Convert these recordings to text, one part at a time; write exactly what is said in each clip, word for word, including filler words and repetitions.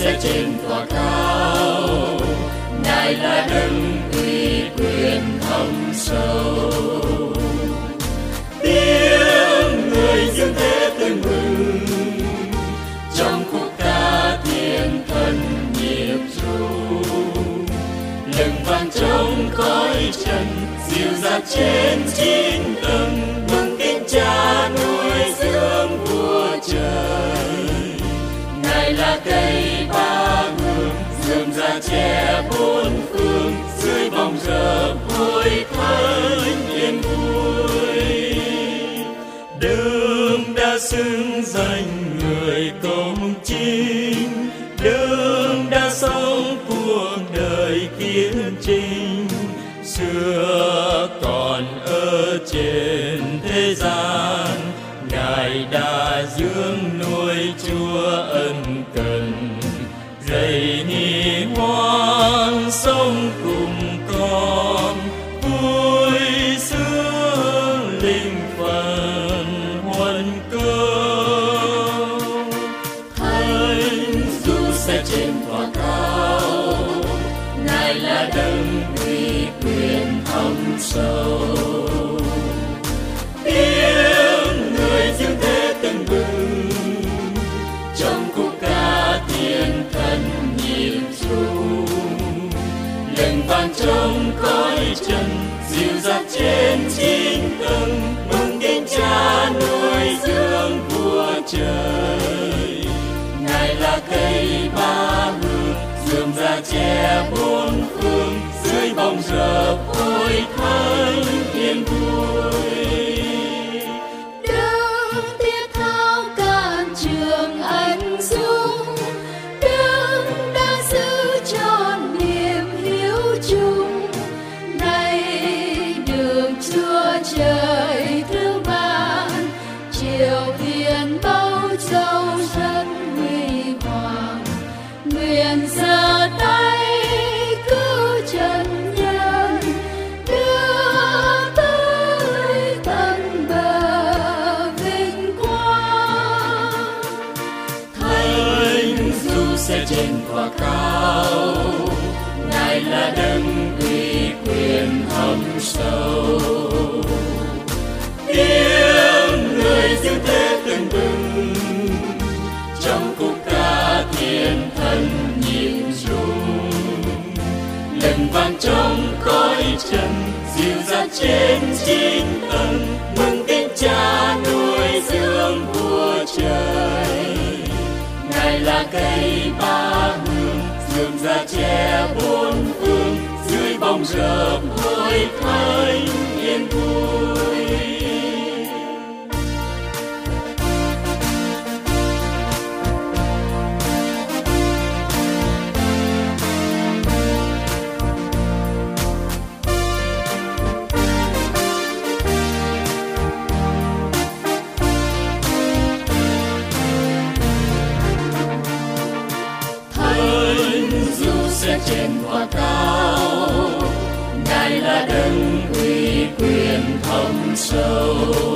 sẽ trên tòa cao. Ngài là đấng uy quyền thâm sâu. Tiếng người dương thế tưng bừng trong khúc ca thiên thần nhịp ru. Lừng vang trong khói trần dịu dạt trên chín tầng, mừng kính Cha nuôi dưỡng vua trời. Ngài là cây ba hương rượm rà che bốn phương, dưới bóng rợp vui thánh yên vui. Đấng đã xưng danh người công chính, đấng đã sống cuộc đời kiên trinh. Xưa còn ở trên thế gian, Ngài đã dưỡng nuôi Chúa ân cần. Rầy ni hoan sống cùng con, vui sướng linh phần huân công. Thánh Du sẽ trên tòa cao, Ngài là đấng uy quyền thâm sâu. Tiếng người dương thế tưng bừng trong khúc ca thiên thần nhịp ru. Lừng vang trong khói trần dịu dạt trên chín tầng, mừng kính Cha nuôi dưỡng vua trời. Ngài là cây ba hương rượm rà che bốn phương, dưới bóng rợp ôi thánh yên vui. Đấng thiết thao càn trường anh dũng, đấng đã giữ trọn niềm hiếu chung. Nay được Chúa trời thương ban, triều thiên bao châu rất huy hoàng. Nguyện giơ tay cứu trần nhân, đưa tới tận bờ vinh quang. Thánh Du sẽ trên tòa cao, Ngài là đấng uy quyền thâm sâu. Tiếng người dương thế tưng bừng trong khúc ca thiên thần nhịp rung. Lừng vang trong khói trần dịu dạt trên chín tầng, mừng kính Cha nuôi dưỡng vua trời. Ngài là cây ba hương rượm rà che bốn phương, dưới bóng rợp vui thánh yên vui. Sẽ trên tòa cao, Ngài là đấng uy quyền thâm sâu.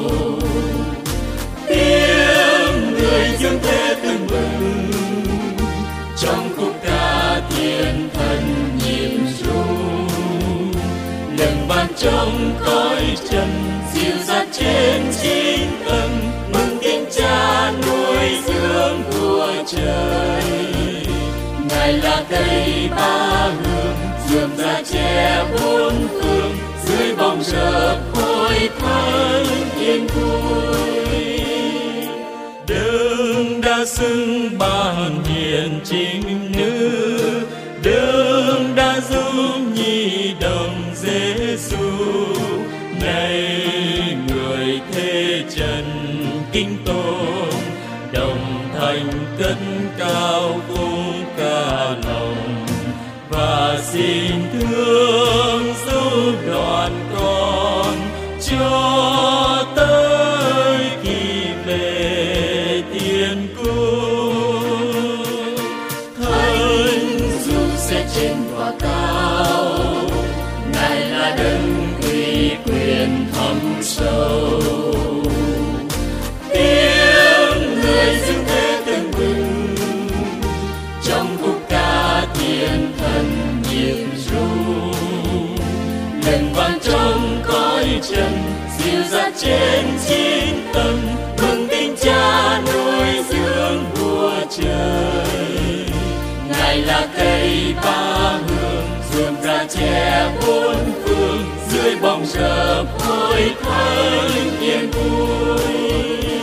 Tiếng người dương thế tưng bừng trong khúc ca thiên thần nhịp ru. Lừng vang trong khói trần dịu dạt trên chín tầng, mừng kính Cha nuôi dưỡng vua trời. Ngài là cây ba hương rượm rà che bốn phương, dưới bóng rợp ôi thánh yên vui. Đấng đã xưng ban hiền chính nữ, đấng đã giúp nhi đồng Giêsu. Này người thế trần kính tôn, đồng thanh cất cao cung ca lòng. Và xin thương giúp đoàn con cho tới khi về thiên cung. Thánh Du sẽ trên tòa cao, Ngài là đấng uy quyền thâm sâu. Tiếng người dương thế tưng bừng trong trần, dìu dắt trên chín tầng, mừng tin Cha nuôi dưỡng vua trời. Ngài là cây ba hương, rượm rà che bốn phương, dưới bóng rợp hội thánh yên vui.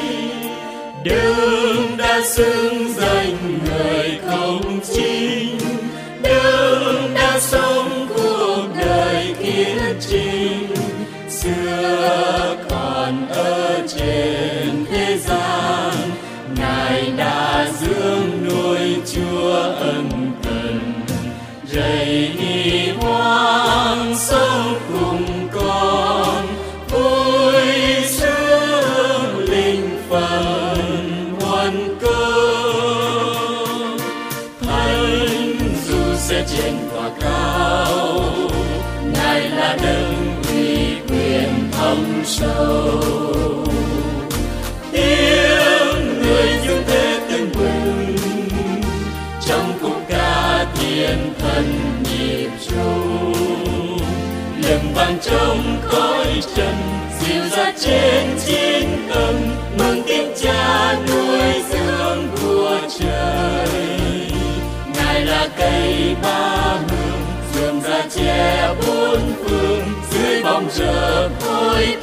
Đấng đã xưng danh người không chính, Đấng đã sống cuộc đời kiên trinh, xưa còn ở trên thế gian, Ngài đã dưỡng nuôi Chúa ân cần, rầy đi hoang sống cùng con, vui sướng linh phần hoàn cơ. Thánh dù sẽ trên tòa cao, Ngài là đấng uy quyền thâm sâu. Tiếng người dương thế tưng bừng, trong khúc ca thiên thần nhịp rung. Lừng vang trong cõi trần, dìu dắt trên chín tầng, mừng tin Cha nuôi dưỡng vua trời. Ngài là cây ba hương, rượm rà che bốn phương, dưới bóng rợp hội